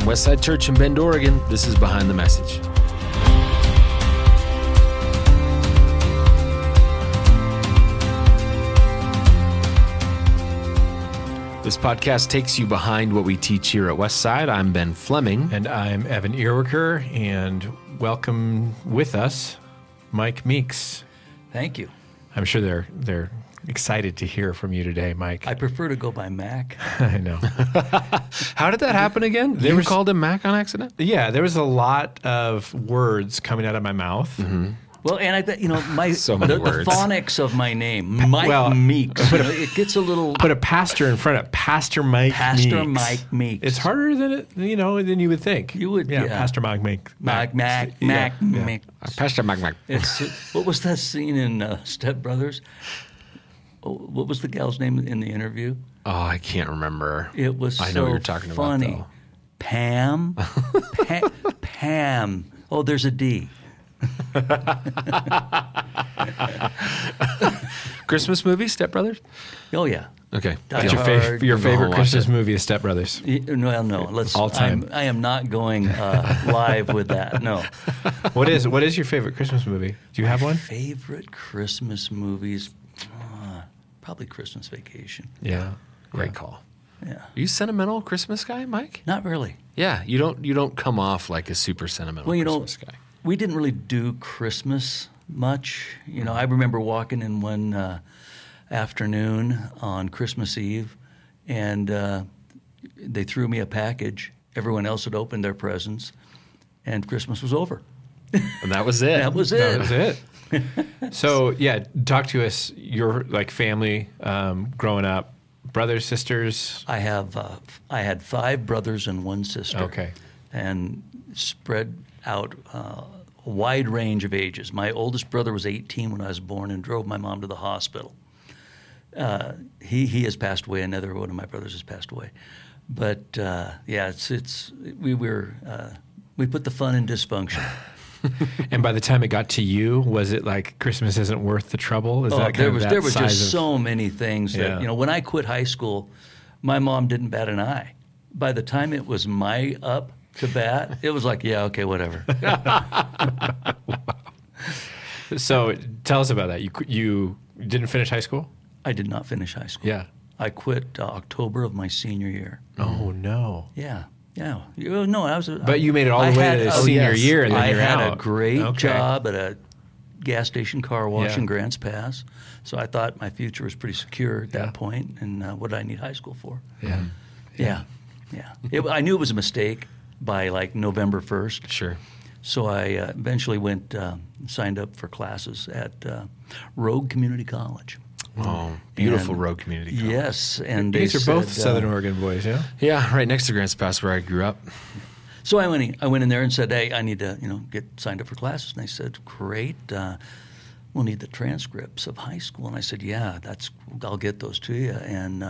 Westside Church in Bend, Oregon, this is Behind the Message. This podcast takes you behind what we teach here at Westside. I'm Ben Fleming. And I'm Evan Earwicker, and welcome with us, Mike Meeks. Thank you. I'm sure they're excited to hear from you today, Mike. I prefer to go by Mac. I know. How did that happen again? You called him Mac on accident? Yeah, there was a lot of words coming out of my mouth. Mm-hmm. Well, and I bet, So many the words. phonics of my name, Mike Meeks, it gets a little... Put a pastor in front of Pastor Mike Meeks. Pastor Mike Meeks. It's harder than than you would think. You would, yeah. Pastor Mike Meeks. Mac Yeah. Meeks. Pastor Mac. What was that scene in Step Brothers? Oh, what was the gal's name in the interview? Oh, I can't remember. It was I know what you're talking funny. about, though. Pam. Pam. Oh, there's a D. Christmas movie, Step Brothers? Oh, yeah. Okay. Die That's Hard. your favorite watch Christmas it. movie is Step Brothers. Well, no. Let's. All time. I am not going live with that. No. What is your favorite Christmas movie? Do you have one? Favorite Christmas movies? Probably Christmas Vacation. Yeah. Great call. Yeah. Are you a sentimental Christmas guy, Mike? Not really. Yeah, you don't come off like a super sentimental Christmas guy. We didn't really do Christmas much. I remember walking in one afternoon on Christmas Eve, and they threw me a package. Everyone else had opened their presents, and Christmas was over. And that was it. That was it. That was it. So, yeah, talk to us, your family growing up, brothers, sisters. I had 5 brothers and 1 sister. Okay. And spread out a wide range of ages. My oldest brother was 18 when I was born and drove my mom to the hospital. He has passed away. Another one of my brothers has passed away. But we put the fun in dysfunction. And by the time it got to you, was it like Christmas isn't worth the trouble? Is that there that was size just of, so many things that when I quit high school, my mom didn't bat an eye. By the time it was my up to bat, it was like, yeah, okay, whatever. So tell us about that. You didn't finish high school? I did not finish high school. Yeah. I quit October of my senior year. Oh, no. Yeah. Yeah. No, I was. But you made it all the way to the senior year, and then you're out. I had a great job at a gas station car wash in Grants Pass, so I thought my future was pretty secure at that point, and what did I need high school for? Yeah. I knew it was a mistake by like November 1st. Sure. So I eventually went signed up for classes at Rogue Community College. Oh, beautiful Rogue Community College. Yes, and You they guys are both Southern Oregon boys, yeah? Yeah, right next to Grants Pass where I grew up. So I went in there and said, "Hey, I need to, get signed up for classes." And they said, "Great, we'll need the transcripts of high school." And I said, "Yeah, I'll get those to you." And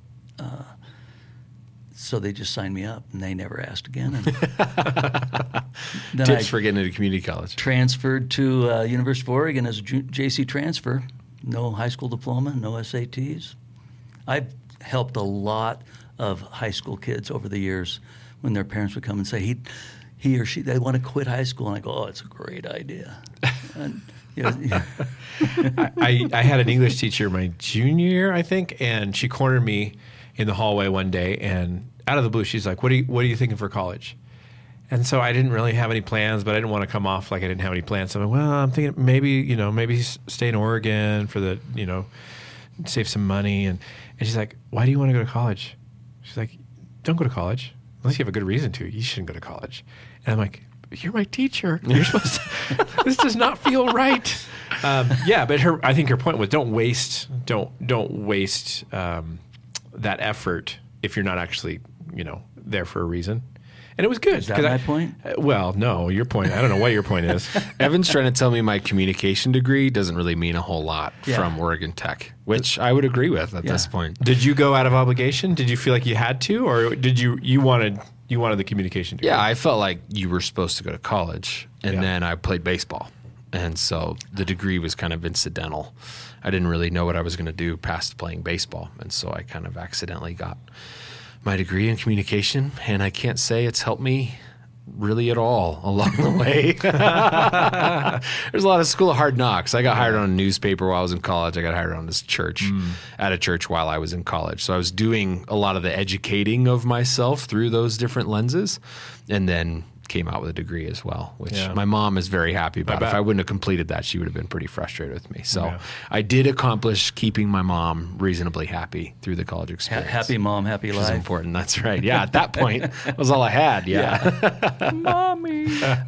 so they just signed me up, and they never asked again. And then Tips for getting into community college. Transferred to University of Oregon as a JC transfer. No high school diploma, no SATs. I've helped a lot of high school kids over the years when their parents would come and say, he or she, they want to quit high school. And I go, oh, it's a great idea. And, I had an English teacher my junior year, I think, and she cornered me in the hallway one day, and out of the blue, she's like, what are you thinking for college? And so I didn't really have any plans, but I didn't want to come off like I didn't have any plans. So I'm like, well, I'm thinking maybe stay in Oregon for the, save some money. And she's like, why do you want to go to college? She's like, don't go to college. Unless you have a good reason to. You shouldn't go to college. And I'm like, you're my teacher. You're supposed to, this does not feel right. But I think her point was don't waste that effort if you're not actually, there for a reason. And it was good. Is that my point? Well, no, your point. I don't know what your point is. Evan's trying to tell me my communication degree doesn't really mean a whole lot from Oregon Tech, which I would agree with at this point. Did you go out of obligation? Did you feel like you had to, or did you wanted the communication degree? Yeah, I felt like you were supposed to go to college, and then I played baseball. And so the degree was kind of incidental. I didn't really know what I was going to do past playing baseball. And so I kind of accidentally got my degree in communication, and I can't say it's helped me really at all along the way. There's a lot of school of hard knocks. I got hired on a newspaper while I was in college. I got hired on this church, at a church while I was in college. So I was doing a lot of the educating of myself through those different lenses, and then came out with a degree as well, which my mom is very happy about. If I wouldn't have completed that, she would have been pretty frustrated with me. So I did accomplish keeping my mom reasonably happy through the college experience. Happy mom, happy life. Which is important. That's right. Yeah, at that point, that was all I had. Yeah. Mommy.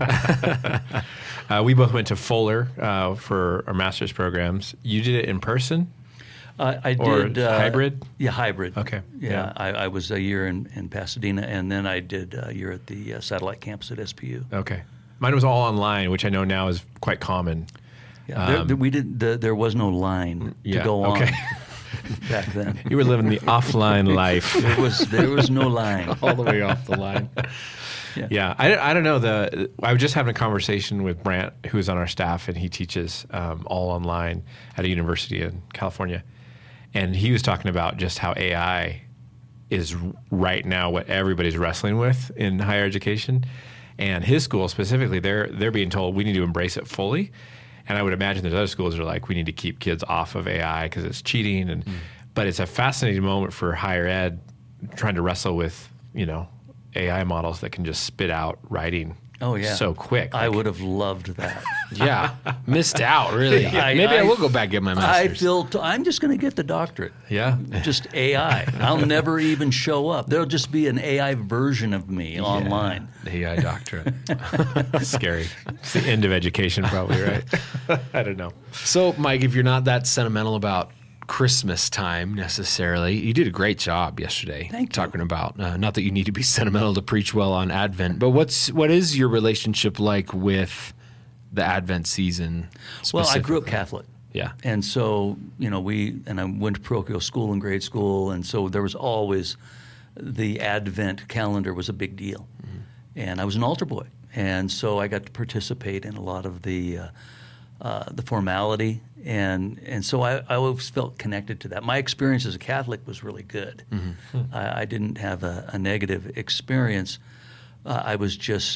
We both went to Fuller for our master's programs. You did it in person? I or did hybrid. Yeah, hybrid. Okay. Yeah, I was a year in Pasadena, and then I did a year at the satellite campus at SPU. Okay. Mine was all online, which I know now is quite common. Yeah, there was no line to go on back then. You were living the offline life. There was no line. All the way off the line. Yeah. I don't know. I was just having a conversation with Brant, who's on our staff, and he teaches all online at a university in California. And he was talking about just how AI is right now what everybody's wrestling with in higher education. And his school specifically, they're being told we need to embrace it fully. And I would imagine there's other schools that are like, we need to keep kids off of AI because it's cheating. But it's a fascinating moment for higher ed trying to wrestle with, AI models that can just spit out writing so quick. I would have loved that. Yeah. Missed out, really. Maybe I will go back and get my master's. I'm just going to get the doctorate. Yeah. Just AI. I'll never even show up. There'll just be an AI version of me online. AI doctorate. Scary. It's the end of education probably, right? I don't know. So, Mike, if you're not that sentimental about Christmas time necessarily, you did a great job yesterday. Thank you. Talking about not that you need to be sentimental to preach well on Advent, but what is your relationship like with the Advent season? Well, I grew up Catholic. Yeah. And so, I went to parochial school in grade school, and so there was always the Advent calendar was a big deal. And I was an altar boy. And so I got to participate in a lot of the formality, and so I always felt connected to that. My experience as a Catholic was really good. I didn't have a negative experience. I was just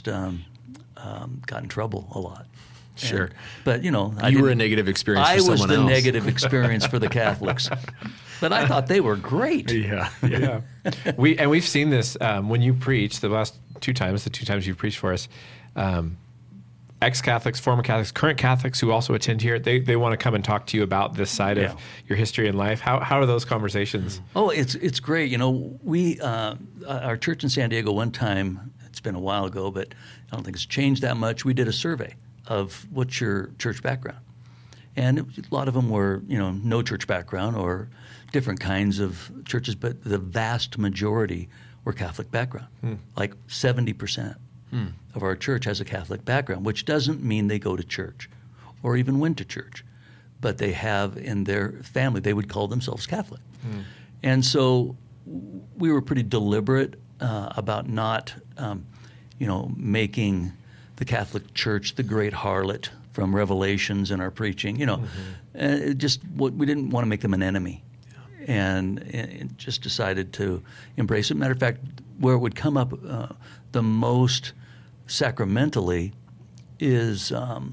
got in trouble a lot. Sure. But, you were a negative experience for someone else. I was the negative experience for the Catholics. But I thought they were great. Yeah. We've seen this when you preach the two times you've preached for us. Ex-Catholics, former Catholics, current Catholics who also attend here, they want to come and talk to you about this side of your history and life. How are those conversations? Oh, it's great. We our church in San Diego one time, it's been a while ago, but I don't think it's changed that much. We did a survey of what's your church background. And a lot of them were, no church background or different kinds of churches, but the vast majority were Catholic background, like 70%. Of our church has a Catholic background, which doesn't mean they go to church or even went to church, but they have in their family, they would call themselves Catholic. And so we were pretty deliberate about not, making the Catholic Church the great harlot from Revelations in our preaching, and we didn't want to make them an enemy. And just decided to embrace it. Matter of fact, where it would come up the most sacramentally is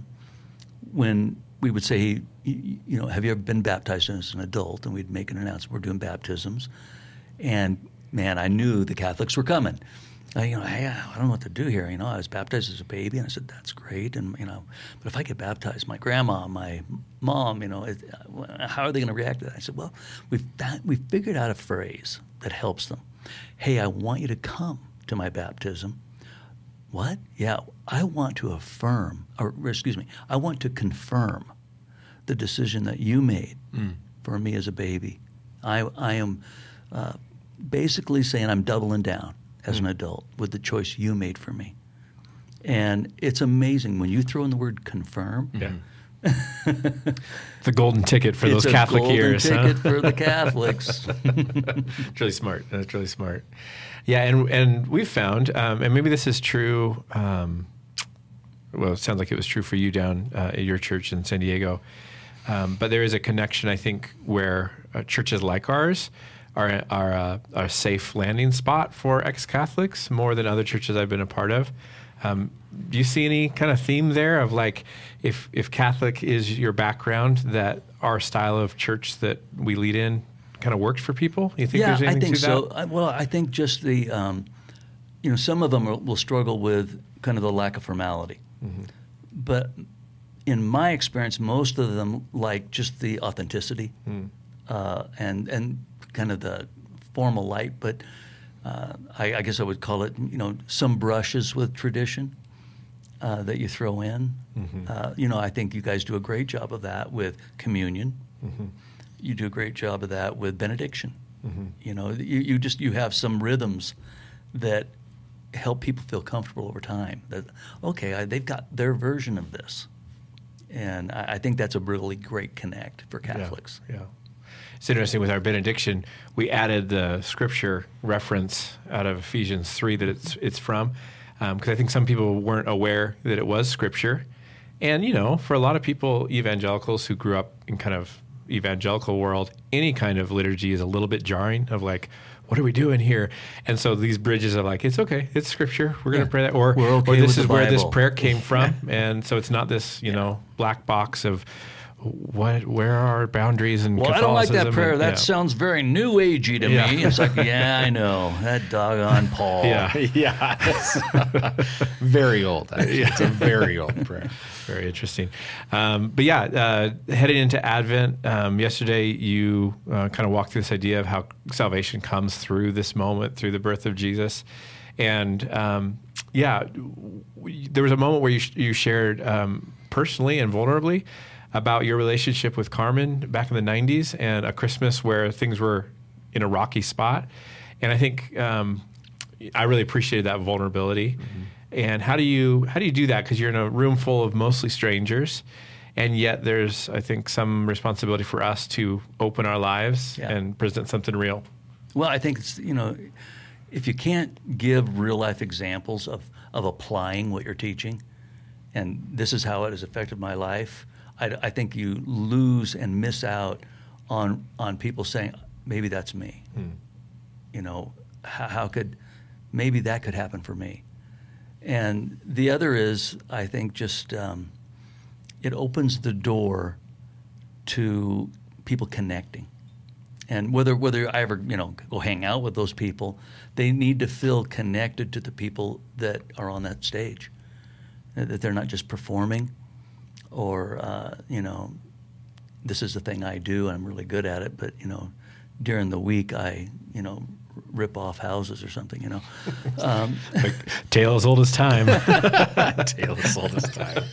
when we would say, have you ever been baptized as an adult? And we'd make an announcement, we're doing baptisms. And man, I knew the Catholics were coming. I don't know what to do here. I was baptized as a baby, and I said, that's great. And, but if I get baptized, my grandma, my mom, how are they going to react to that? I said, well, we figured out a phrase that helps them. Hey, I want you to come to my baptism. What? Yeah, I want to I want to confirm the decision that you made for me as a baby. I am basically saying I'm doubling down as an adult with the choice you made for me. And it's amazing when you throw in the word confirm. Yeah. The golden ticket for those Catholic ears. It's a golden ticket for the Catholics. It's really smart. That's really smart. Yeah, and we've found, and maybe this is true, it sounds like it was true for you down at your church in San Diego, but there is a connection, I think, where churches like ours a safe landing spot for ex-Catholics more than other churches I've been a part of. Do you see any kind of theme there of like if Catholic is your background, that our style of church that we lead in kind of worked for people? You think there's anything I think to so. that? Well, I think just the some of them will struggle with kind of the lack of formality, but in my experience, most of them like just the authenticity and kind of the formal light. But I guess I would call it some brushes with tradition that you throw in. I think you guys do a great job of that with communion. You do a great job of that with benediction. You have some rhythms that help people feel comfortable over time. That they've got their version of this, and I think that's a really great connect for Catholics. Yeah. It's interesting with our benediction, we added the scripture reference out of Ephesians 3 that it's from, because I think some people weren't aware that it was scripture. And, for a lot of people, evangelicals who grew up in kind of evangelical world, any kind of liturgy is a little bit jarring of like, what are we doing here? And so these bridges are like, it's okay, it's scripture. We're going to pray that. Or this is where this prayer came from. And so it's not this, black box of where are our boundaries and Catholicism. I don't like that prayer. That sounds very new agey to me. It's like, I know. That doggone Paul. Yeah. Very old, actually. It's a very old prayer. Very interesting. But heading into Advent, yesterday you kind of walked through this idea of how salvation comes through this moment, through the birth of Jesus. And there was a moment where you shared personally and vulnerably about your relationship with Carmen back in the 90s and a Christmas where things were in a rocky spot. And I think I really appreciated that vulnerability. And how do you do that? Because you're in a room full of mostly strangers, and yet there's, I think, some responsibility for us to open our lives and present something real. Well, I think it's, if you can't give real life examples of applying what you're teaching, and this is how it has affected my life, I think you lose and miss out on people saying, maybe that's me. How could, maybe that could happen for me. And the other is, I think, just it opens the door to people connecting. And whether I ever, go hang out with those people, they need to feel connected to the people that are on that stage, that they're not just performing or, this is the thing I do and I'm really good at it, but, during the week I, rip off houses or something, Like tale as old as time. Tale as old as time.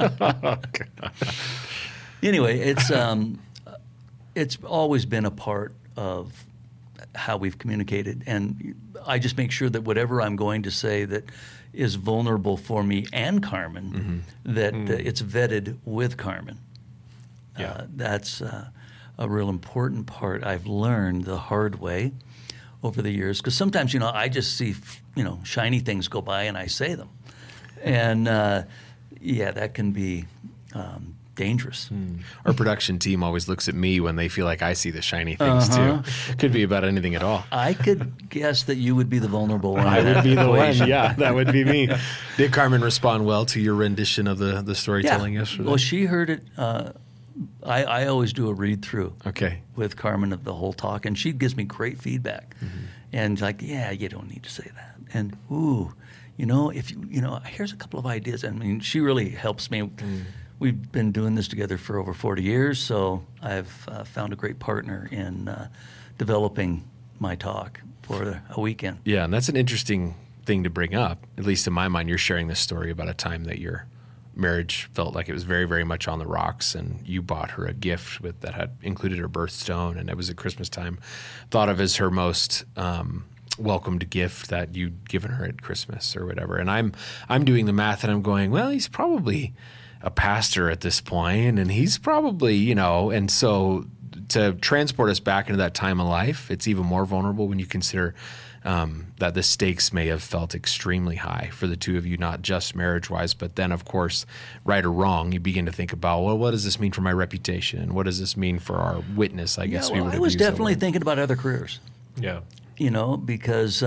Anyway, it's always been a part of how we've communicated, and I just make sure that whatever I'm going to say that is vulnerable for me and Carmen, that it's vetted with Carmen. That's a real important part I've learned the hard way over the years, because sometimes, I just see, shiny things go by and I say them. And, that can be dangerous. Our production team always looks at me when they feel like I see the shiny things, too. Could be about anything at all. I could guess that you would be the vulnerable one. I would be the one, that would be me. Did Carmen respond well to your rendition of the storytelling yesterday? Well, she heard it. I always do a read-through with Carmen of the whole talk, and she gives me great feedback. And like, you don't need to say that. And, if here's a couple of ideas. I mean, she really helps me. We've been doing this together for over 40 years, so I've found a great partner in developing my talk for a weekend. Yeah, and that's an interesting thing to bring up. At least in my mind, you're sharing this story about a time that your marriage felt like it was very, very much on the rocks, and you bought her a gift that had included her birthstone, and it was at Christmas time, thought of as her most welcomed gift that you'd given her at Christmas or whatever. And I'm doing the math, and I'm going, well, he's probably a pastor at this point, and he's probably, and so to transport us back into that time of life, it's even more vulnerable when you consider that the stakes may have felt extremely high for the two of you, not just marriage-wise, but then, of course, right or wrong, you begin to think about, well, what does this mean for my reputation? And what does this mean for our witness, I guess we would have I was used that definitely word. thinking about other careers, Yeah. because,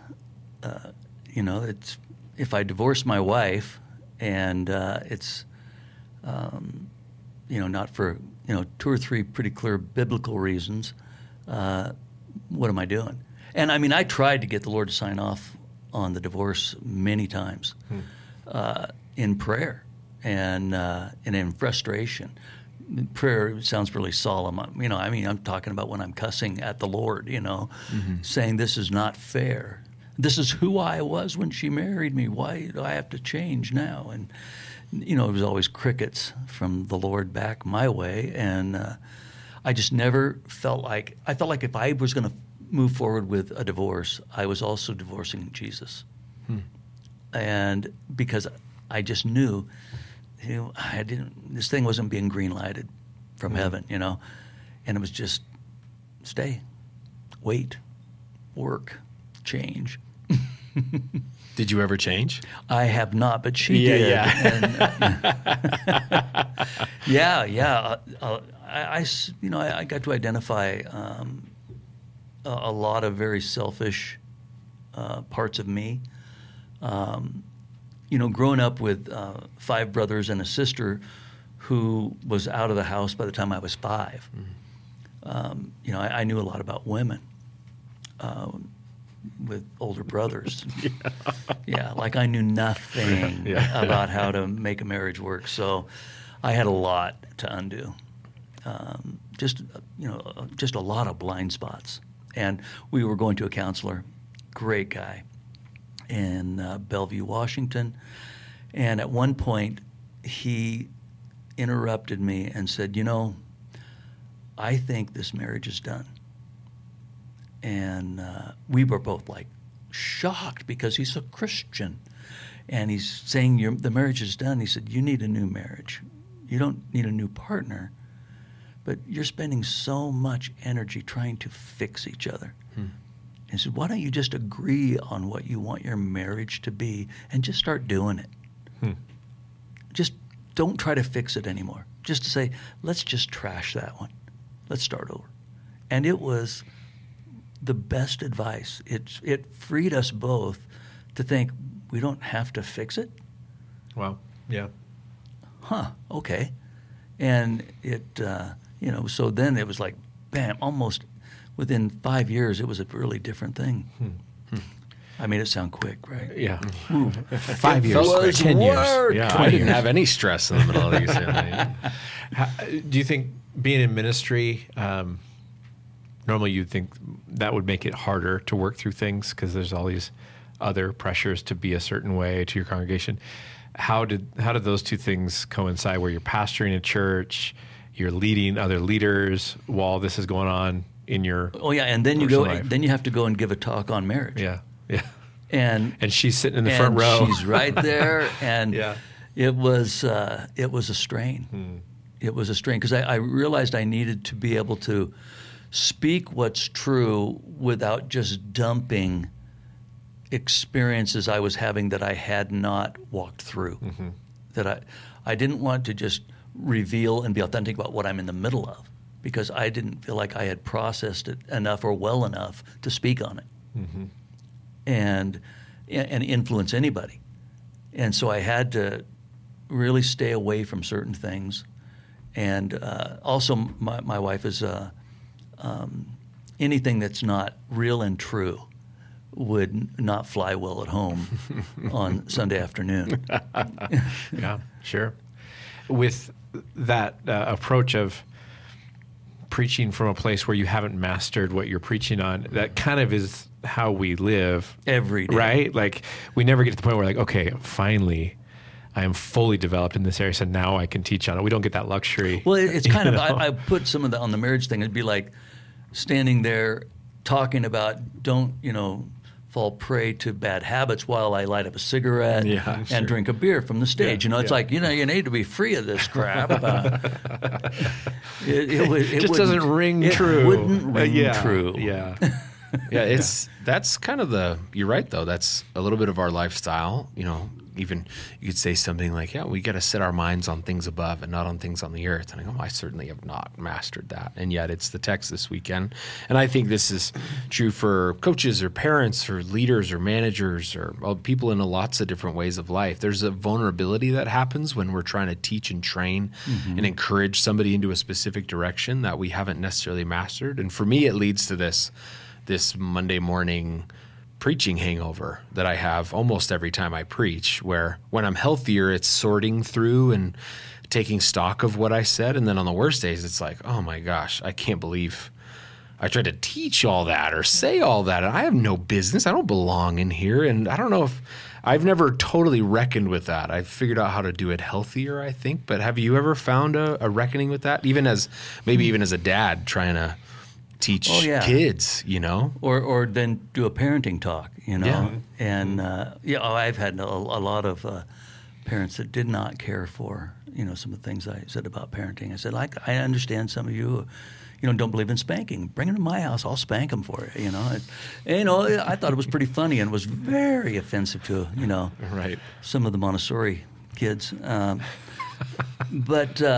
it's if I divorce my wife and it's, not for, 2 or 3 pretty clear biblical reasons, what am I doing? And I mean, I tried to get the Lord to sign off on the divorce many times in prayer and in frustration. Prayer sounds really solemn. I'm talking about when I'm cussing at the Lord, saying this is not fair. This is who I was when she married me. Why do I have to change now? And, it was always crickets from the Lord back my way. And I just never felt like if I was going to move forward with a divorce, I was also divorcing Jesus. And because I just knew, this thing wasn't being green lighted from heaven, and it was just stay, wait, work, change. Did you ever change? I have not, but she did. Yeah. I got to identify a lot of very selfish parts of me. Growing up with 5 brothers and a sister who was out of the house by the time I was 5, I knew a lot about women with older brothers. Like I knew nothing about how to make a marriage work. So I had a lot to undo. Just a lot of blind spots. And we were going to a counselor, great guy, in Bellevue, Washington. And at one point, he interrupted me and said, I think this marriage is done. And we were both like shocked because he's a Christian. And he's saying the marriage is done. He said, you need a new marriage. You don't need a new partner. But you're spending so much energy trying to fix each other. And he said, why don't you just agree on what you want your marriage to be and just start doing it? Just don't try to fix it anymore. Just to say, let's just trash that one. Let's start over. And it was the best advice. It freed us both to think we don't have to fix it. Wow. Yeah. Okay. And it, so then it was like, bam, almost within 5 years, it was a really different thing. I made it sound quick, right? Yeah. 5 years, was 10 years. work. Yeah, I didn't have any stress in the middle of these. Do you think being in ministry, normally you'd think that would make it harder to work through things because there's all these other pressures to be a certain way to your congregation. How did those two things coincide where you're pastoring a church, you're leading other leaders while this is going on in your and then you personal life? then you have to go and give a talk on marriage. Yeah. And she's sitting in the front row. She's right there, and it was a strain. It was a strain because I realized I needed to be able to speak what's true without just dumping experiences I was having that I had not walked through. That I didn't want to just reveal and be authentic about what I'm in the middle of because I didn't feel like I had processed it enough or well enough to speak on it. And influence anybody. And so I had to really stay away from certain things. And also my wife is anything that's not real and true would not fly well at home on Sunday afternoon. Yeah, sure. With that approach of preaching from a place where you haven't mastered what you're preaching on, that kind of is how we live every day, right? Like we never get to the point where like, okay, finally I am fully developed in this area, so now I can teach on it. We don't get that luxury. Well, it's kind of, I put some of that on the marriage thing. It'd be like standing there talking about don't, fall prey to bad habits while I light up a cigarette and drink a beer from the stage. It's like, you need to be free of this crap. It just doesn't ring true. It wouldn't ring true. Yeah. Yeah, that's kind of you're right though. That's a little bit of our lifestyle. Even you could say something like, yeah, we got to set our minds on things above and not on things on the earth. And I go, I certainly have not mastered that. And yet it's the text this weekend. And I think this is true for coaches or parents or leaders or managers or people in lots of different ways of life. There's a vulnerability that happens when we're trying to teach and train and encourage somebody into a specific direction that we haven't necessarily mastered. And for me, it leads to this Monday morning preaching hangover that I have almost every time I preach, where when I'm healthier, it's sorting through and taking stock of what I said. And then on the worst days, it's like, oh my gosh, I can't believe I tried to teach all that or say all that. And I have no business. I don't belong in here. And I don't know if I've never totally reckoned with that. I've figured out how to do it healthier, I think. But have you ever found a reckoning with that? Even as a dad trying to teach kids, or then do a parenting talk, Yeah. and I've had a lot of parents that did not care for some of the things I said about parenting. I said, I understand some of you, don't believe in spanking. Bring them to my house, I'll spank them for you. I thought it was pretty funny and was very offensive to right. some of the Montessori kids, but.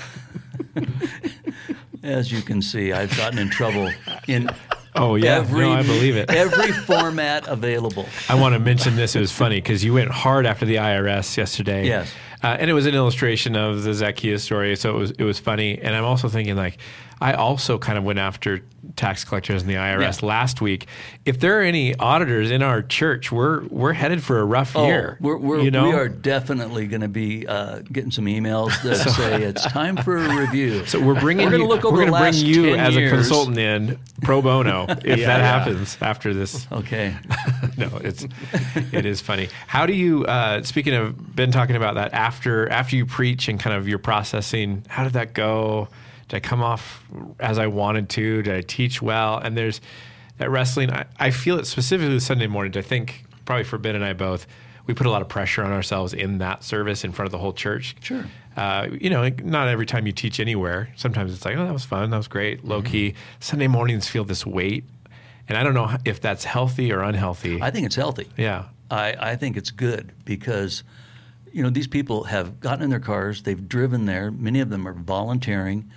As you can see, I've gotten in trouble in I believe it. Every format available. I want to mention this. It was funny because you went hard after the IRS yesterday. Yes. And it was an illustration of the Zacchaeus story, so it was funny. And I'm also thinking, I also kind of went after tax collectors and the IRS last week. If there are any auditors in our church, we're headed for a rough year. We are definitely going to be getting some emails that say it's time for a review. So we're going to bring you as a consultant in pro bono if that happens after this. Okay. No, it is funny. How do you? Speaking of Ben talking about that after you preach and kind of your processing, how did that go? Did I come off as I wanted to? Did I teach well? And there's that wrestling. I feel it specifically Sunday morning. I think probably for Ben and I both, we put a lot of pressure on ourselves in that service in front of the whole church. Sure. Not every time you teach anywhere. Sometimes it's like, oh, that was fun. That was great. Low key. Sunday mornings feel this weight. And I don't know if that's healthy or unhealthy. I think it's healthy. Yeah. I think it's good because, these people have gotten in their cars. They've driven there. Many of them are volunteering.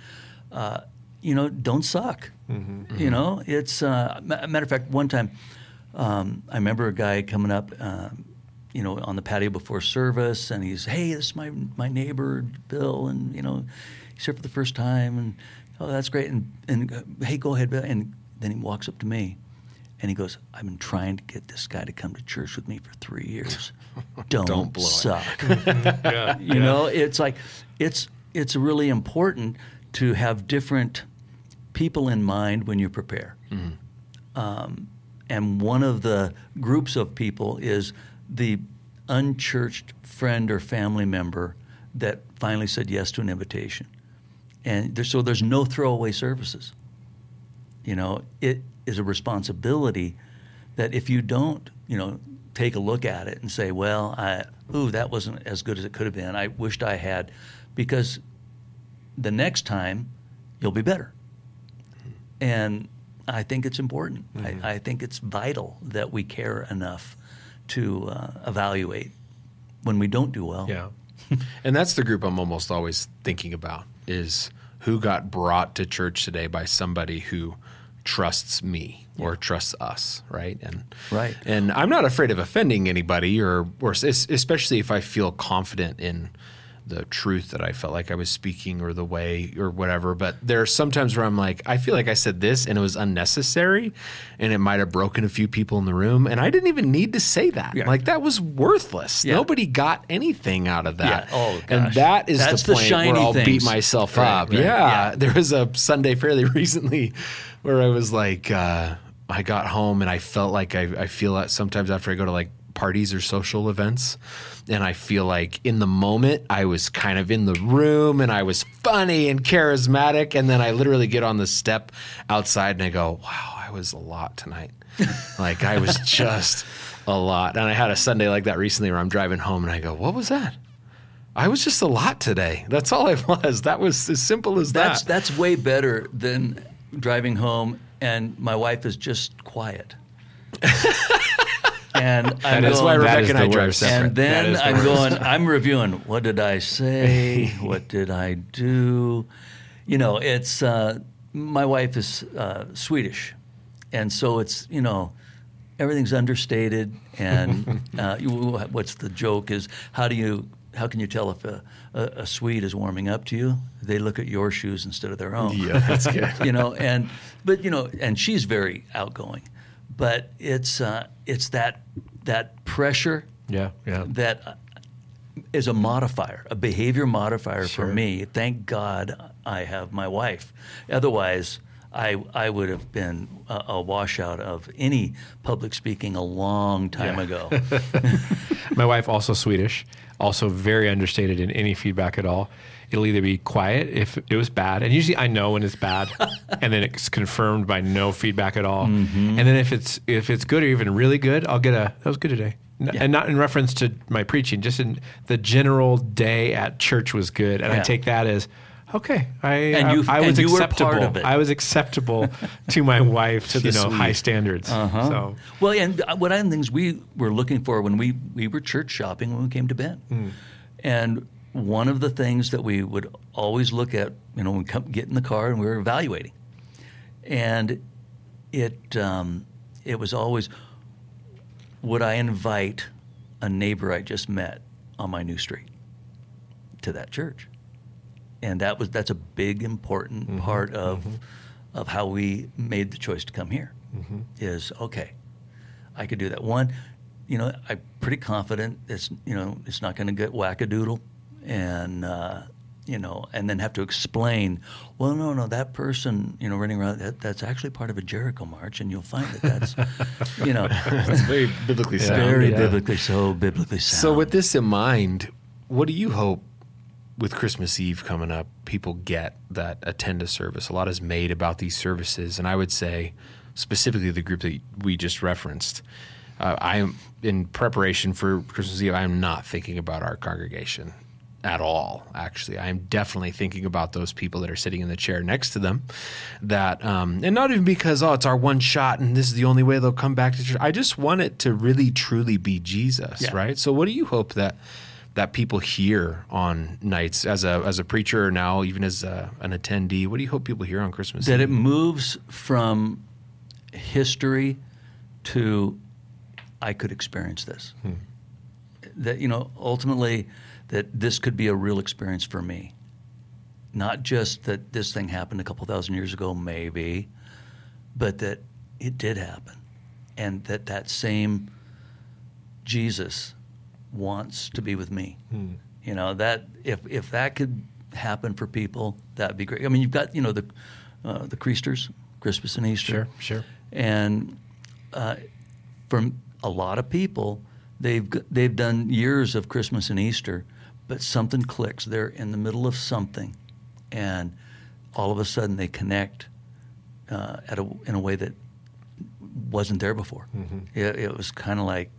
Don't suck. Mm-hmm. It's matter of fact, one time I remember a guy coming up, on the patio before service, and he's, hey, this is my neighbor Bill, and he's here for the first time, and oh, that's great, and hey, go ahead, Bill. And then he walks up to me, and he goes, I've been trying to get this guy to come to church with me for 3 years. Don't blow suck. It's like it's really important to have different people in mind when you prepare. Mm-hmm. And one of the groups of people is the unchurched friend or family member that finally said yes to an invitation. And there's no throwaway services. It is a responsibility that if you don't, take a look at it and say, well, that wasn't as good as it could have been. I wished I had, because the next time you'll be better. And I think it's important. Mm-hmm. I think it's vital that we care enough to evaluate when we don't do well. Yeah. And that's the group I'm almost always thinking about, is who got brought to church today by somebody who trusts me or trusts us, right? And I'm not afraid of offending anybody, or especially if I feel confident in the truth that I felt like I was speaking, or the way, or whatever. But there are sometimes where I'm like, I feel like I said this and it was unnecessary, and it might have broken a few people in the room, and I didn't even need to say that. Yeah. Like, that was worthless. Yeah. Nobody got anything out of that. Yeah. Oh, gosh. And that's the point where I'll beat myself up. Right. Yeah. There was a Sunday fairly recently where I was like, I got home and I felt like I feel that sometimes after I go to like parties or social events, and I feel like in the moment I was kind of in the room and I was funny and charismatic, and then I literally get on the step outside and I go, wow, I was a lot tonight. Like, I was just a lot. And I had a Sunday like that recently where I'm driving home and I go, what was that? I was just a lot today. That's all I was. That was as simple as that. That's way better than driving home and my wife is just quiet. And That's why Rebecca and I drive separate. And then I'm reviewing, what did I say? What did I do? You know, it's, my wife is Swedish. And so it's, you know, everything's understated. And what's the joke is, how can you tell if a Swede is warming up to you? They look at your shoes instead of their own. Yeah, that's good. You know, and she's very outgoing. But it's that pressure that is a modifier, a behavior modifier for me. Thank God I have my wife. Otherwise, I would have been a washout of any public speaking a long time ago. My wife, also Swedish, also very understated in any feedback at all. It'll either be quiet if it was bad, and usually I know when it's bad, and then it's confirmed by no feedback at all. Mm-hmm. And then if it's good or even really good, I'll get that was good today. And not in reference to my preaching, just in the general day at church was good, and I take that as okay. I was acceptable. Were part of it. I was acceptable to my wife's high standards. Uh-huh. So well, and one of the things we were looking for when we were church shopping when we came to Bend, and one of the things that we would always look at, when we get in the car and we were evaluating, and it was always, would I invite a neighbor I just met on my new street to that church? And that's a big, important part of how we made the choice to come here. Is okay, I could do that. One, I'm pretty confident it's not going to get wackadoodle, and and then have to explain. Well, no, that person running around that's actually part of a Jericho march, and you'll find that's It's very biblically sound. Very biblically sound. So with this in mind, what do you hope? With Christmas Eve coming up, people get that attend a service. A lot is made about these services, and I would say specifically the group that we just referenced. I am in preparation for Christmas Eve. I am not thinking about our congregation at all. Actually, I am definitely thinking about those people that are sitting in the chair next to them. That and not even because it's our one shot and this is the only way they'll come back to church. I just want it to really truly be Jesus, right? So, what do you hope that people hear on nights as a preacher, or now even as an attendee? What do you hope people hear on Christmas Eve? That it moves from history to I could experience this. That ultimately that this could be a real experience for me. Not just that this thing happened a couple thousand years ago, maybe, but that it did happen, and that same Jesus wants to be with me. That if that could happen for people, that'd be great. I mean, you've got the Creasters, Christmas and Easter, sure, and from a lot of people, they've done years of Christmas and Easter, but something clicks. They're in the middle of something, and all of a sudden they connect in a way that wasn't there before. It was kind of like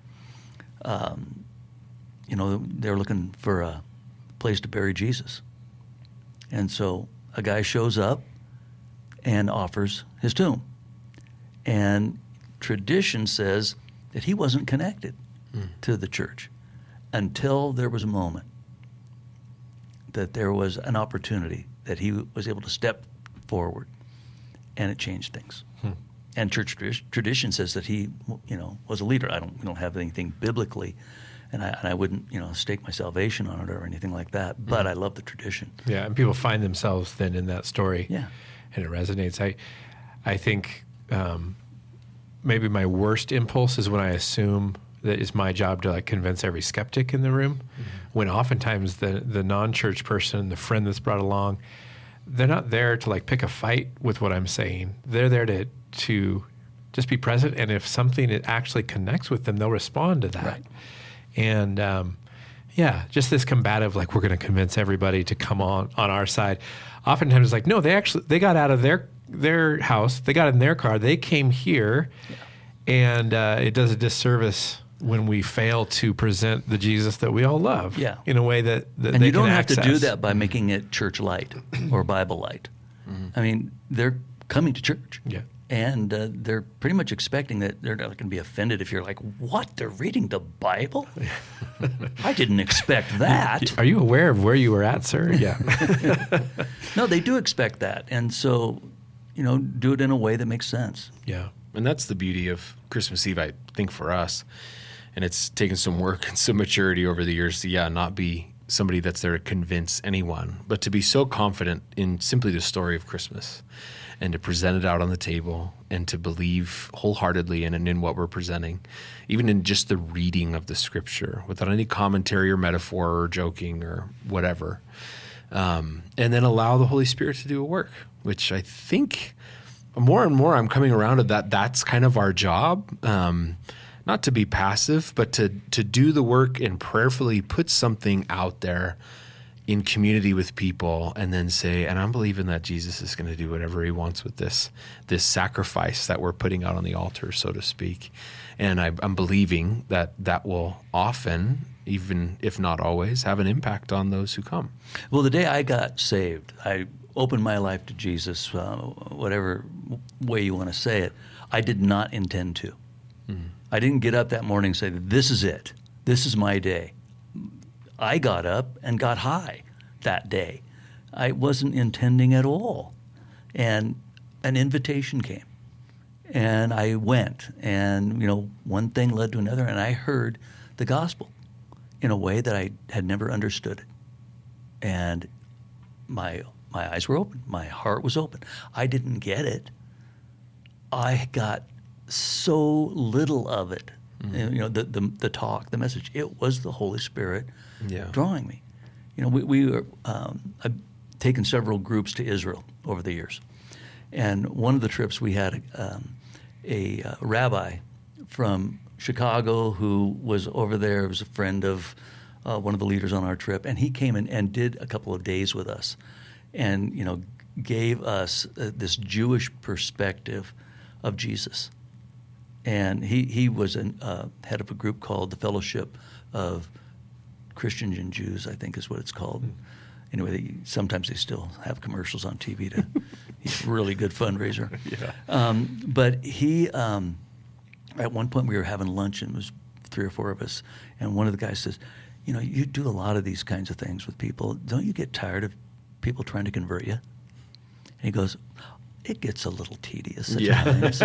they're looking for a place to bury Jesus. And so a guy shows up and offers his tomb. And tradition says that he wasn't connected to the church until there was a moment that there was an opportunity that he was able to step forward, and it changed things. And church tradition says that he was a leader. We don't have anything biblically, and I wouldn't stake my salvation on it or anything like that. But I love the tradition. Yeah, and people find themselves then in that story. Yeah, and it resonates. I think maybe my worst impulse is when I assume that it's my job to convince every skeptic in the room, when oftentimes the non-church person, the friend that's brought along, they're not there to pick a fight with what I'm saying. They're there to just be present, and if something actually connects with them, they'll respond to that. Right. And just this combative, we're going to convince everybody to come on our side. Oftentimes it's no, they got out of their house, they got in their car, they came here, and it does a disservice when we fail to present the Jesus that we all love in a way that and they you don't can have access. to do that by making it church light or Bible light. I mean, they're coming to church. Yeah. And they're pretty much expecting that they're not going to be offended if you're like, what? They're reading the Bible? I didn't expect that. Are you aware of where you were at, sir? Yeah. No, they do expect that. And so, do it in a way that makes sense. Yeah. And that's the beauty of Christmas Eve, I think, for us. And it's taken some work and some maturity over the years to, not be somebody that's there to convince anyone, but to be so confident in simply the story of Christmas and to present it out on the table and to believe wholeheartedly in what we're presenting, even in just the reading of the scripture without any commentary or metaphor or joking or whatever. And then allow the Holy Spirit to do a work, which I think more and more I'm coming around to that. That's kind of our job. Not to be passive, but to do the work and prayerfully put something out there in community with people, and then say, and I'm believing that Jesus is going to do whatever he wants with this sacrifice that we're putting out on the altar, so to speak. And I'm believing that will often, even if not always, have an impact on those who come. Well, the day I got saved, I opened my life to Jesus, whatever way you want to say it. I did not intend to. I didn't get up that morning and say, this is it. This is my day. I got up and got high that day. I wasn't intending at all. And an invitation came. And I went. And, one thing led to another. And I heard the gospel in a way that I had never understood it. And my eyes were open. My heart was open. I didn't get it. I got so little of it. The talk, the message. It was the Holy Spirit drawing me. We were. I've taken several groups to Israel over the years, and one of the trips we had a rabbi from Chicago who was over there. Was a friend of one of the leaders on our trip, and he came in and did a couple of days with us, and gave us this Jewish perspective of Jesus. And he was head of a group called the Fellowship of Christians and Jews, I think is what it's called. Anyway, sometimes they still have commercials on TV. He's a really good fundraiser. Yeah. But he, at one point we were having lunch, and it was 3 or 4 of us, and one of the guys says, you do a lot of these kinds of things with people. Don't you get tired of people trying to convert you? And he goes, it gets a little tedious at times.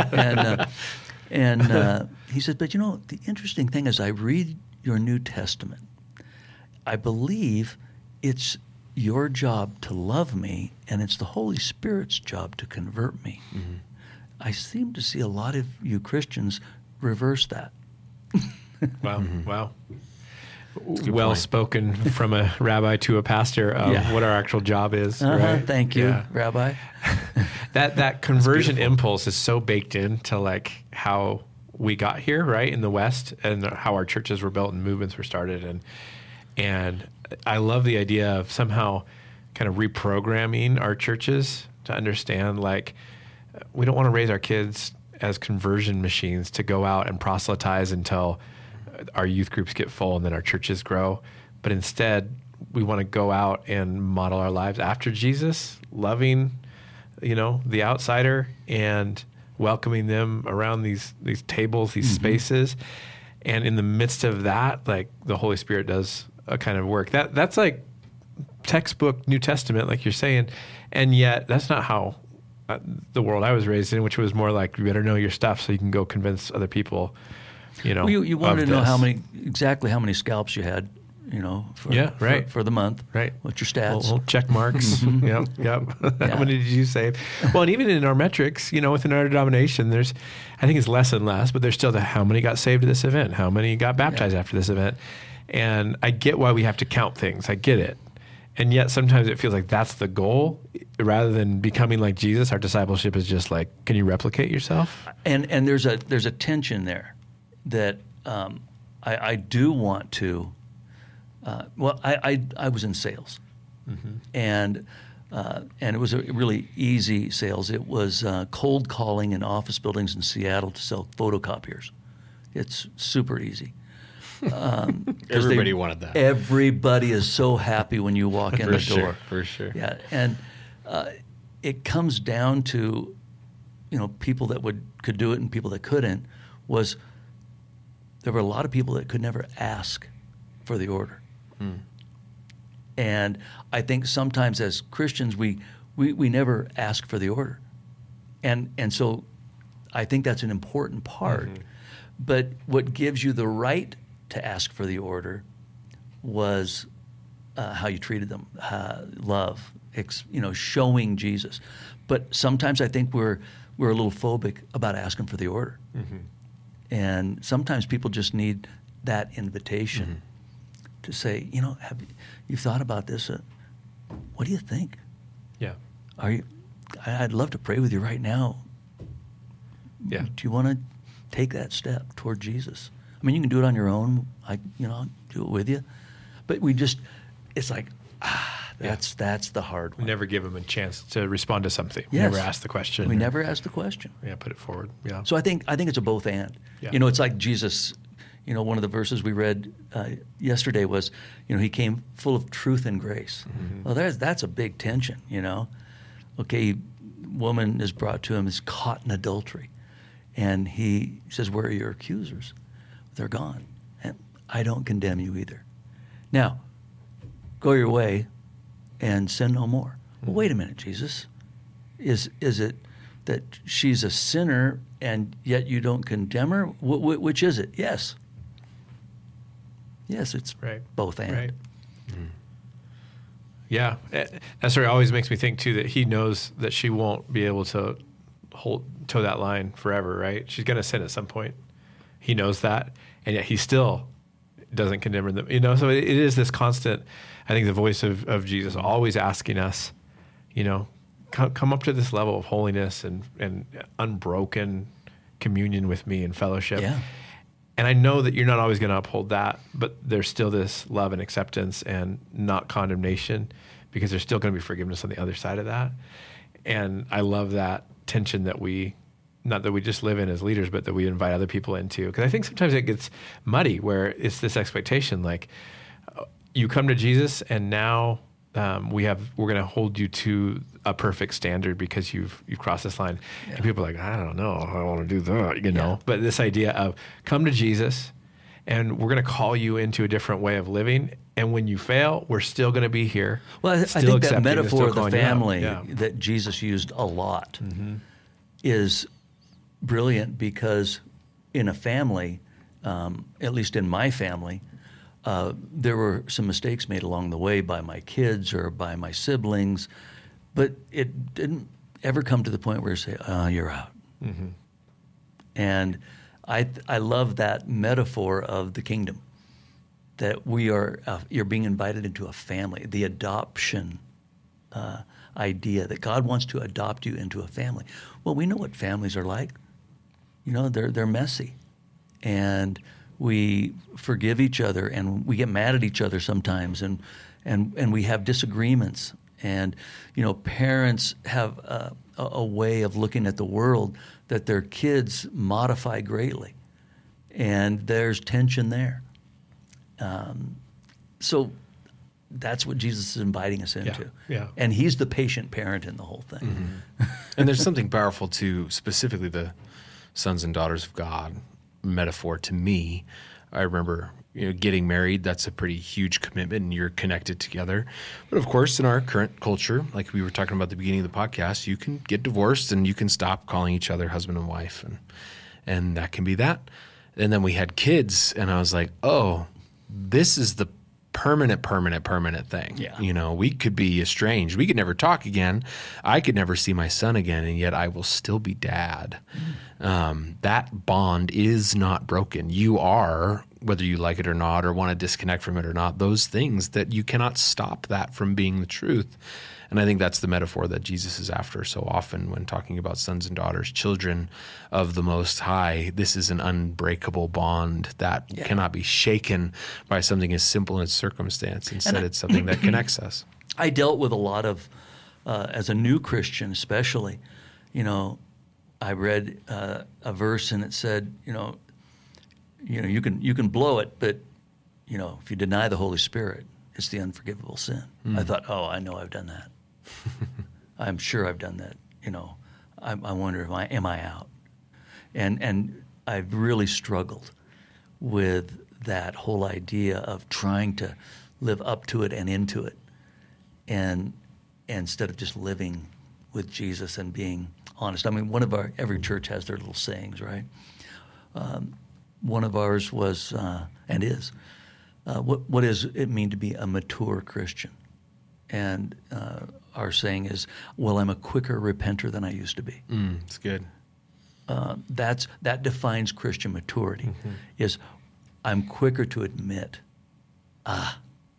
And he said, but the interesting thing is I read your New Testament. I believe it's your job to love me, and it's the Holy Spirit's job to convert me. Mm-hmm. I seem to see a lot of you Christians reverse that. Wow. Mm-hmm. Wow. Well spoken from a rabbi to a pastor of what our actual job is. Right? Thank you, Rabbi. That conversion impulse is so baked into how we got here, right, in the West, and how our churches were built and movements were started. And I love the idea of somehow kind of reprogramming our churches to understand, we don't want to raise our kids as conversion machines to go out and proselytize until our youth groups get full and then our churches grow. But instead, we want to go out and model our lives after Jesus, loving, the outsider and welcoming them around these tables, these spaces. And in the midst of that, the Holy Spirit does a kind of work. That's like textbook New Testament, like you're saying. And yet that's not how the world I was raised in, which was more like you better know your stuff so you can go convince other people. You wanted to know exactly how many scalps you had, for the month. Right. What's your stats? Well, check marks. Yep. How many did you save? Well, and even in our metrics, within our denomination, I think it's less and less, but there's still how many got saved at this event? How many got baptized after this event? And I get why we have to count things. I get it. And yet sometimes it feels like that's the goal rather than becoming like Jesus. Our discipleship is just can you replicate yourself? And there's a tension there that I do want to. I was in sales, and it was a really easy sales. It was cold calling in office buildings in Seattle to sell photocopiers. It's super easy. Everybody wanted that. Everybody is so happy when you walk in the door. For sure. Yeah, and it comes down to people that could do it and people that couldn't, was there were a lot of people that could never ask for the order. And I think sometimes as Christians we never ask for the order, and so I think that's an important part. But what gives you the right to ask for the order was how you treated them, love, showing Jesus. But sometimes I think we're a little phobic about asking for the order, and sometimes people just need that invitation to say, have you thought about this? What do you think? Yeah. I'd love to pray with you right now. Yeah. Do you want to take that step toward Jesus? I mean, you can do it on your own. I'll do it with you. But it's like, that's the hard one. We never give them a chance to respond to something. We Yes. never ask the question. We never ask the question. Yeah, put it forward. Yeah. So I think it's a both and. Yeah. It's like Jesus. One of the verses we read yesterday was, he came full of truth and grace. Well, that's a big tension. Okay, woman is brought to him, is caught in adultery, and he says, "Where are your accusers? They're gone, and I don't condemn you either. Now, go your way, and sin no more." Well, wait a minute, Jesus. Is it that she's a sinner and yet you don't condemn her? Which is it? Yes. Yes, it's Right. both and. Right. Yeah. That story always makes me think, too, that he knows that she won't be able to toe that line forever, right? She's going to sin at some point. He knows that, and yet he still doesn't condemn her. So it is this constant, I think, the voice of Jesus always asking us, come up to this level of holiness and unbroken communion with me and fellowship. Yeah. And I know that you're not always going to uphold that, but there's still this love and acceptance and not condemnation, because there's still going to be forgiveness on the other side of that. And I love that tension that not that we just live in as leaders, but that we invite other people into. Because I think sometimes it gets muddy where it's this expectation, like you come to Jesus and now we're going to hold you to a perfect standard because you've crossed this line. Yeah. And people are like, I don't know if I want to do that, Yeah. But this idea of come to Jesus and we're going to call you into a different way of living. And when you fail, we're still going to be here. Well, I still think that accepting and metaphor still of the calling you out. family Yeah. that Jesus used a lot is brilliant, because in a family, at least in my family, there were some mistakes made along the way by my kids or by my siblings, but it didn't ever come to the point where you say, you're out. And I love that metaphor of the kingdom, that you're being invited into a family, the adoption idea that God wants to adopt you into a family. Well, we know what families are like. They're messy, and we forgive each other, and we get mad at each other sometimes, and we have disagreements. And parents have a way of looking at the world that their kids modify greatly, and there's tension there. So that's what Jesus is inviting us into. Yeah. And he's the patient parent in the whole thing. And there's something powerful to specifically the sons and daughters of God metaphor to me. I remember getting married. That's a pretty huge commitment, and you're connected together. But of course, in our current culture, like we were talking about at the beginning of the podcast, you can get divorced and you can stop calling each other husband and wife, and that can be that. And then we had kids, and I was like, oh, this is the permanent thing. Yeah. We could be estranged. We could never talk again. I could never see my son again, and yet I will still be dad. That bond is not broken. You are, whether you like it or not, or want to disconnect from it or not, those things that you cannot stop that from being the truth. And I think that's the metaphor that Jesus is after so often when talking about sons and daughters, children of the Most High. This is an unbreakable bond that cannot be shaken by something as simple as circumstance. Instead, it's something that connects us. I dealt with a lot of, as a new Christian especially, I read a verse and it said, you can blow it, but if you deny the Holy Spirit, it's the unforgivable sin. I thought, I know I've done that. I'm sure I've done that. I wonder, am I out? And I've really struggled with that whole idea of trying to live up to it and into it, and instead of just living with Jesus and being honest. I mean, every church has their little sayings, right? One of ours was and is, what does it mean to be a mature Christian? And our saying is, well, I'm a quicker repenter than I used to be. It's good. That defines Christian maturity. Is I'm quicker to admit, I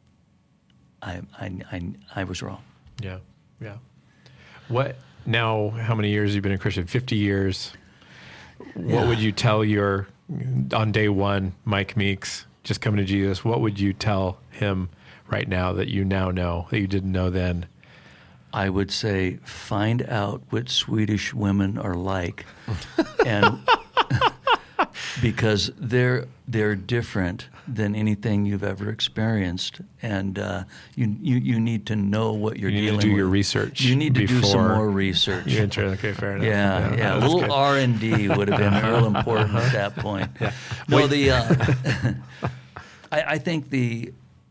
was wrong. Yeah. What now? How many years have you been a Christian? 50 years. What would you tell on day one, Mike Meeks, just coming to Jesus? What would you tell him right now that you now know that you didn't know then? I would say, find out what Swedish women are like, and because they're different than anything you've ever experienced, and you need to know what you're dealing with. You need to do your research. You need to do some more research. Okay, fair enough. Yeah. A little R&D would have been real important at that point. Yeah. No, I think the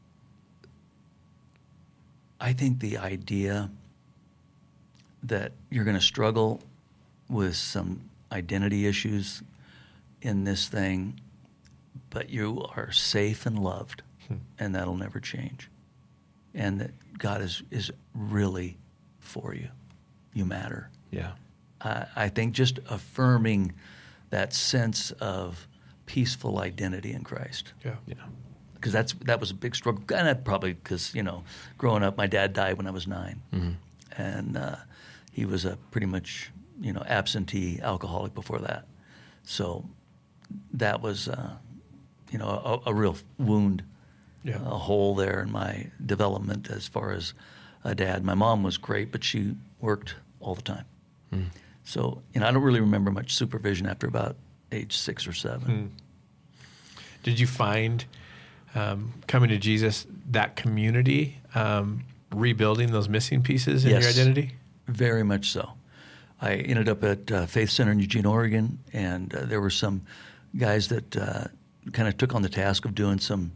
idea that you're going to struggle with some identity issues in this thing, but you are safe and loved, and that'll never change. And that God is really for you. You matter. Yeah. I think just affirming that sense of peaceful identity in Christ. Yeah. Because that was a big struggle, and probably because growing up, my dad died when I was 9, and he was a pretty much absentee alcoholic before that, so that was a real wound, a hole there in my development as far as a dad. My mom was great, but she worked all the time, so I don't really remember much supervision after about age 6 or 7. Did you find coming to Jesus, that community, rebuilding those missing pieces in your identity? Very much so. I ended up at Faith Center in Eugene, Oregon, and there were some guys that kind of took on the task of doing some,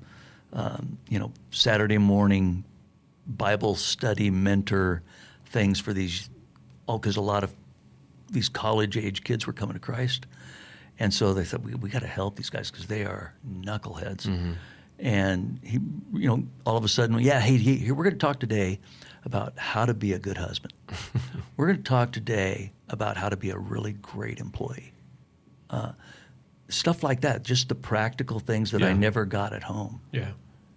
Saturday morning Bible study mentor things for these, because a lot of these college-age kids were coming to Christ. And so they said, we got to help these guys because they are knuckleheads. And he, all of a sudden, hey, we're going to talk today about how to be a good husband. We're going to talk today about how to be a really great employee. Stuff like that, just the practical things that I never got at home. Yeah.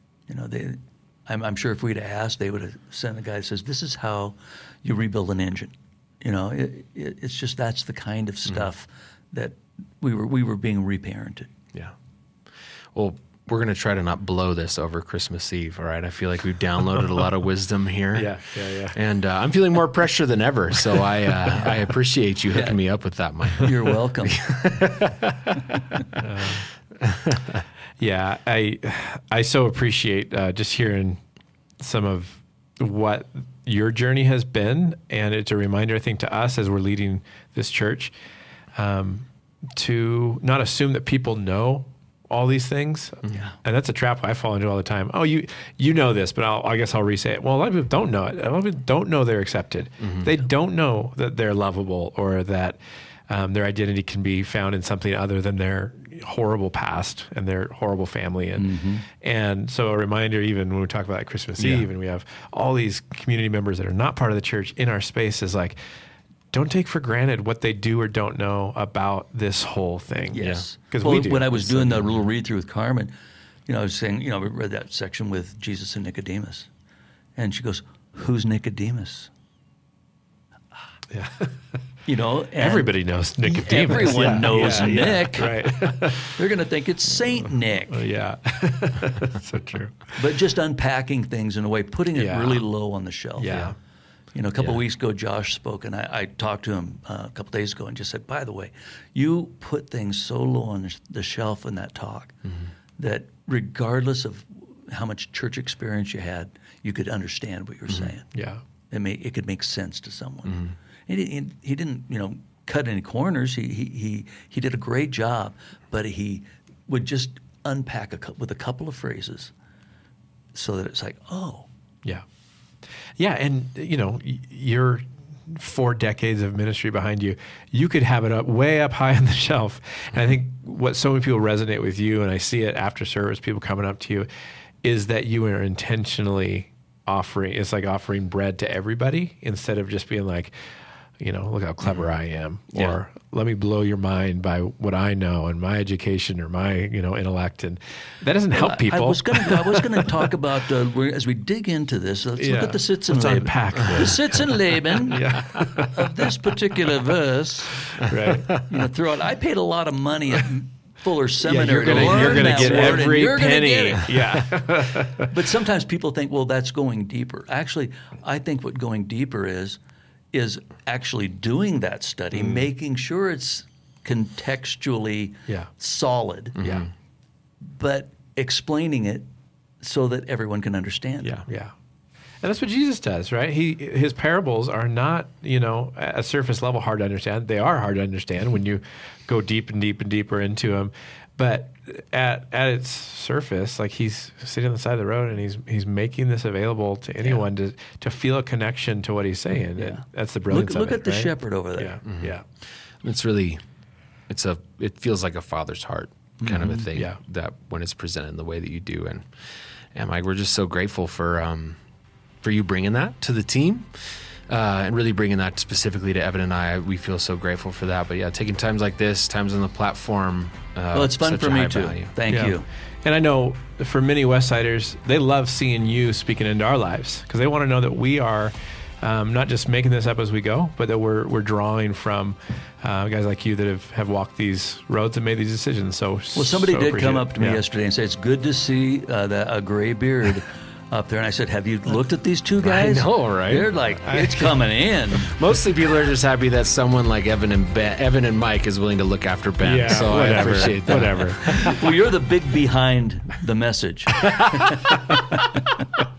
I'm sure if we'd have asked, they would have sent a guy that says, this is how you rebuild an engine. It's just that's the kind of stuff that we were being reparented. Yeah. Well, we're going to try to not blow this over Christmas Eve, all right? I feel like we've downloaded a lot of wisdom here. Yeah. And I'm feeling more pressure than ever, so I appreciate you hooking me up with that, Mike. You're welcome. Yeah, I so appreciate just hearing some of what your journey has been, and it's a reminder, I think, to us as we're leading this church, to not assume that people know all these things. Yeah. And that's a trap I fall into all the time. Oh, you know this, but I guess I'll re-say it. Well, a lot of people don't know it. A lot of people don't know they're accepted. They don't know that they're lovable, or that their identity can be found in something other than their horrible past and their horrible family. And so a reminder, even when we talk about Christmas Eve and we have all these community members that are not part of the church in our space, is like, don't take for granted what they do or don't know about this whole thing. Yes. Because we do. When I was doing the little read-through with Carmen, I was saying, we read that section with Jesus and Nicodemus. And she goes, who's Nicodemus? Yeah. And everybody knows Nicodemus. Everyone knows Nick. Right. They're going to think it's Saint Nick. Yeah. So true. But just unpacking things in a way, putting it really low on the shelf. Yeah. A couple of weeks ago, Josh spoke, and I talked to him a couple days ago and just said, by the way, you put things so low on the shelf in that talk that regardless of how much church experience you had, you could understand what you were saying. Yeah. It could make sense to someone. And he didn't, cut any corners. He did a great job, but he would just unpack with a couple of phrases so that it's like, oh. Yeah. Yeah, and, you're 4 decades of ministry behind you. You could have it way up high on the shelf. And I think what so many people resonate with you, and I see it after service, people coming up to you, is that you are intentionally offering, it's like offering bread to everybody instead of just being like, look how clever I am, or let me blow your mind by what I know and my education or my, intellect. And that doesn't help people. I was going to talk about, as we dig into this, let's look at the Sitz and Leben. Unpack the Sitz and Leben of this particular verse. Right. Throughout, I paid a lot of money at Fuller Seminary. You're going to get every penny. Yeah. But sometimes people think, well, that's going deeper. Actually, I think what going deeper is actually doing that study, making sure it's contextually solid, but explaining it so that everyone can understand it. Yeah. And that's what Jesus does, right? His parables are not, at a surface level hard to understand. They are hard to understand when you go deep and deep and deeper into them. But at its surface, like he's sitting on the side of the road and he's making this available to anyone to feel a connection to what he's saying. Yeah. And that's the brilliance of it. Look at the right? shepherd over there. Yeah. It's really, it feels like a father's heart kind of a thing. Yeah. That when it's presented in the way that you do, and Mike, we're just so grateful for you bringing that to the team. And really bringing that specifically to Evan and I. We feel so grateful for that. But taking times like this, times on the platform. Well, it's fun for me too. Value. Thank you. And I know for many Westsiders, they love seeing you speaking into our lives because they want to know that we are not just making this up as we go, but that we're drawing from guys like you that have walked these roads and made these decisions. So somebody did come up to me yesterday and say, it's good to see a gray beard up there, and I said, have you looked at these two guys? I know, right? They're like, it's coming in. Mostly people are just happy that someone like Evan and Mike is willing to look after Ben. Yeah, so whatever, I appreciate that. Whatever. Well, you're the big behind the message.